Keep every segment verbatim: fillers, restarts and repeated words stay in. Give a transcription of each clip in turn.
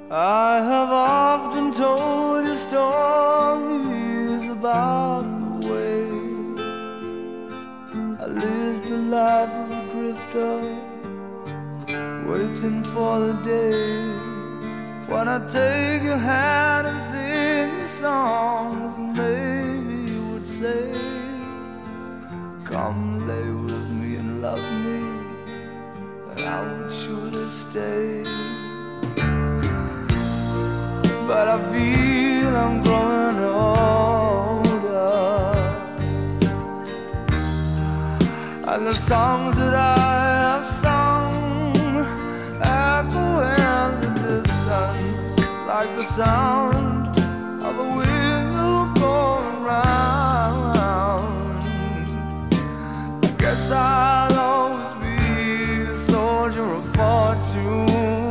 I have often told you stories about the way I lived the life of a drifter, waiting for the day when I take your hand and sing you songs. Maybe you would say, come lay with me and love me, and I would surely stay. But I feel I'm growing older, and the songs that I have sung echo in the distance like the sound of a wheel going round. I guess I'll always be a soldier of fortune.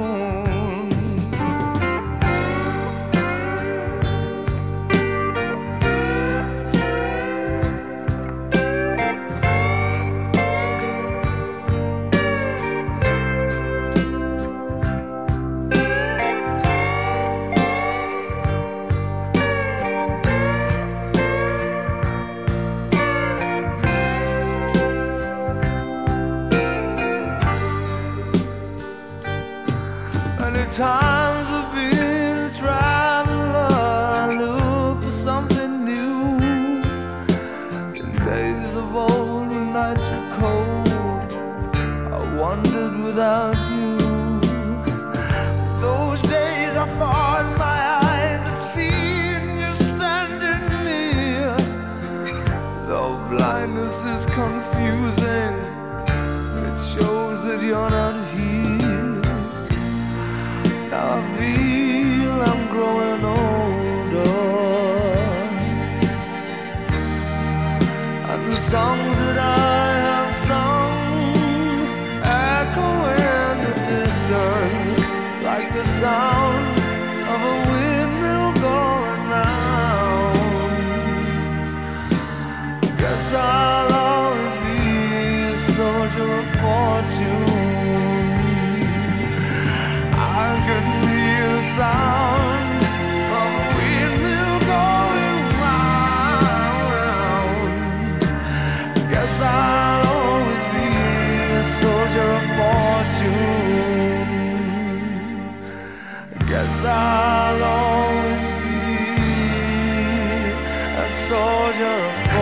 Times I've been a traveler, I look for something new. In days of old when nights were cold, I wandered without you. Those days I thought my eyes had seen you standing near. Though blindness is confusing, it shows that you're not here. Now I feel I'm growing older, and the songs that I have sung echo in the distance like the sound of a windmill going round. Guess I'll always be a soldier of fortune. I can hear the sound of a windmill going round. Guess I'll always be a soldier of fortune. Guess I'll always be a soldier of fortune.